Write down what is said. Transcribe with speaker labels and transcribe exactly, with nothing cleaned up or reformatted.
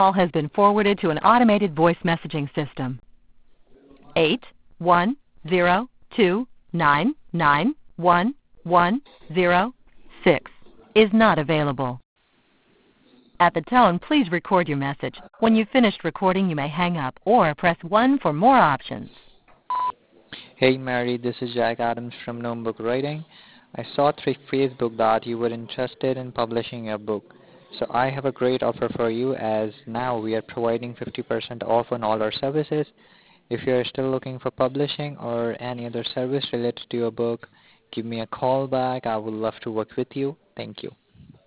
Speaker 1: Call has been forwarded to an automated voice messaging system. eight one zero two nine nine one one zero six is not available. At the tone, please record your message. When you've finished recording, you may hang up or press one for more options.
Speaker 2: Hey Mary, this is Jack Adams from Gnome Book Writing. I saw through Facebook that you were interested in publishing a book. So I have a great offer for you, as now we are providing fifty percent off on all our services. If you are still looking for publishing or any other service related to your book, give me a call back. I would love to work with you. Thank you.